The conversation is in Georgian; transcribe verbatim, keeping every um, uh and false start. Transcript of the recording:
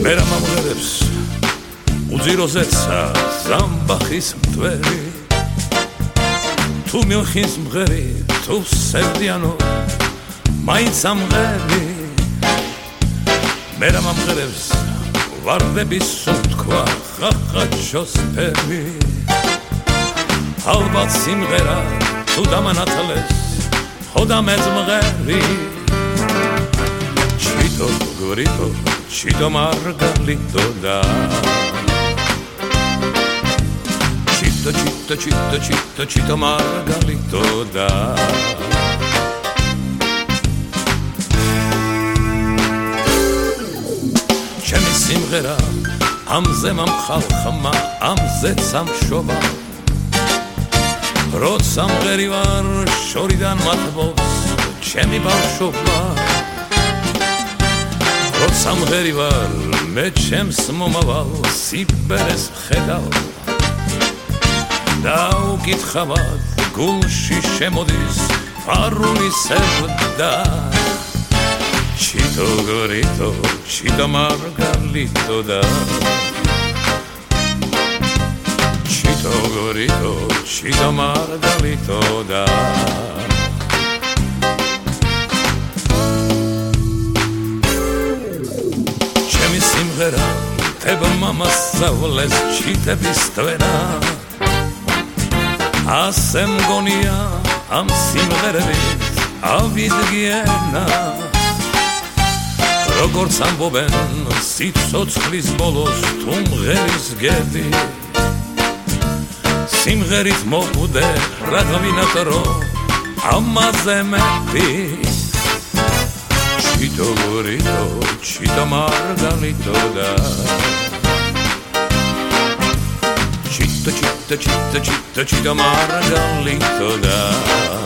მე რა მომღერებს უძიროზეცა ზამბახის მტვერი თუ მილხის მღერი თუ სევდიანო მაინც ამღერი მე რა მომღერებს ვარდების სუნთქვა ხახაჩოს ფერი ალბათ სიმღერა თუ დამანათლეს ხოდა მეძმღერი ჩიტო გვრიტო ჩიტო მარგალიტო და ჩიტო ჩიტო ჩიტო ჩიტო ჩიტო მარგალიტო და ჩემი სიმღერა ამზე მომხალხმა ამზე სამშობა როცა მღერი ვარ შორიდან მათბობს ჩემი ბავშვობა როცა მღერი ვარ მე ჩემს მომავალ სიბერეს ხედავ და უკითხავად გულში შემოდის ფარული სევდა ჩიტო გვრიტო ჩიტო მარგალიტო და ჩიტო გვრიტო ჩიტო მარგალიტო და ჩემი სიმღერა თებმა მასწავლეს ჩიტების თვენა ასე მგონია ამ სიმღერებით ავიდგენა როგორც ამბობენ სიცოცხლის ბოლოს თუ მღერის გედი სიმღერით მოკვდე რაღვინათ რომ ამაზე მეტი ჩიტო გვრიტო ჩიტო მარგალიტო და ჩიტო ჩიტო ჩიტო ჩიტო ჩიტო მარგალიტო და